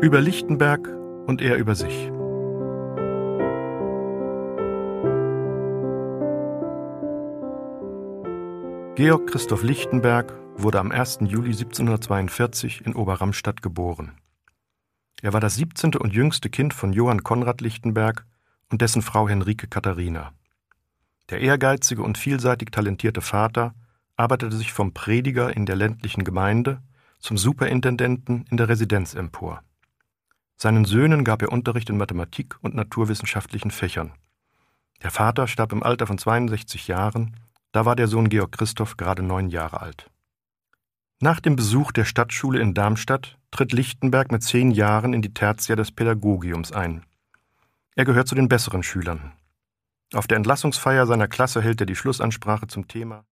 Über Lichtenberg und er über sich. Georg Christoph Lichtenberg wurde am 1. Juli 1742 in Oberramstadt geboren. Er war das 17. und jüngste Kind von Johann Conrad Lichtenberg und dessen Frau Henrike Katharina. Der ehrgeizige und vielseitig talentierte Vater arbeitete sich vom Prediger in der ländlichen Gemeinde zum Superintendenten in der Residenz empor. Seinen Söhnen gab er Unterricht in Mathematik und naturwissenschaftlichen Fächern. Der Vater starb im Alter von 62 Jahren, da war der Sohn Georg Christoph gerade 9 Jahre alt. Nach dem Besuch der Stadtschule in Darmstadt tritt Lichtenberg mit 10 Jahren in die Tertia des Pädagogiums ein. Er gehört zu den besseren Schülern. Auf der Entlassungsfeier seiner Klasse hält er die Schlussansprache zum Thema